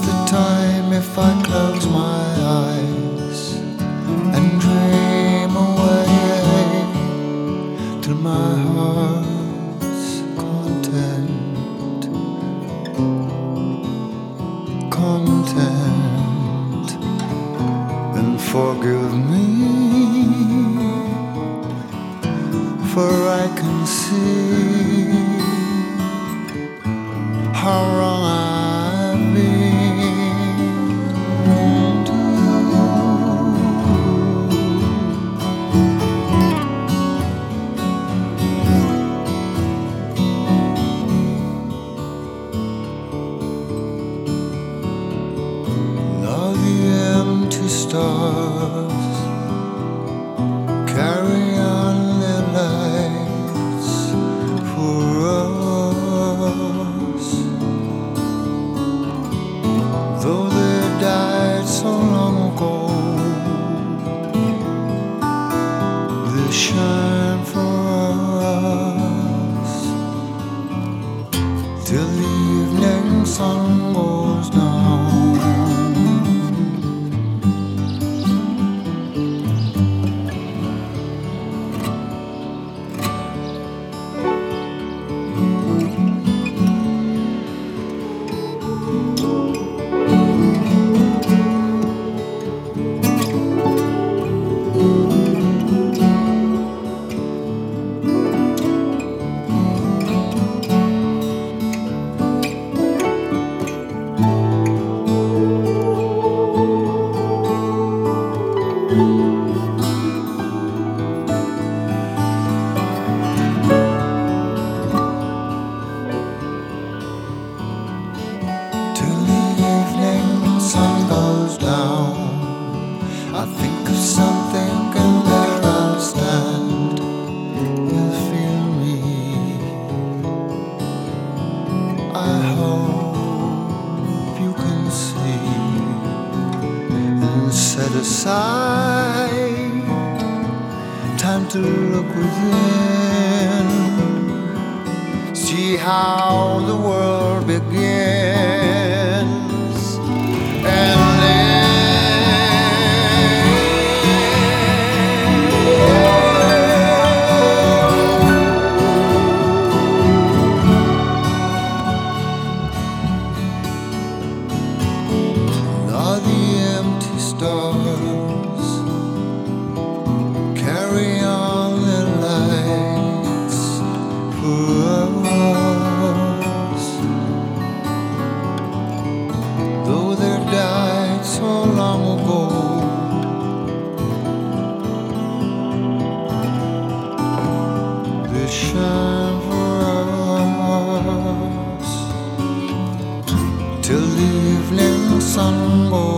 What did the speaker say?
the time if I close my eyes and dream away till my heart's content, then forgive me, for I can see how wrong I've been to now the empty stars carry on their lights for us, though they died so long ago. They shine for us till the evening sun goes down. I think of something and there I'll stand. You'll feel me. I hope you can see and set aside time to look within, see how the world begins, and stars carry on their lights for us, though they died so long ago. They shine for us till the evening sun goes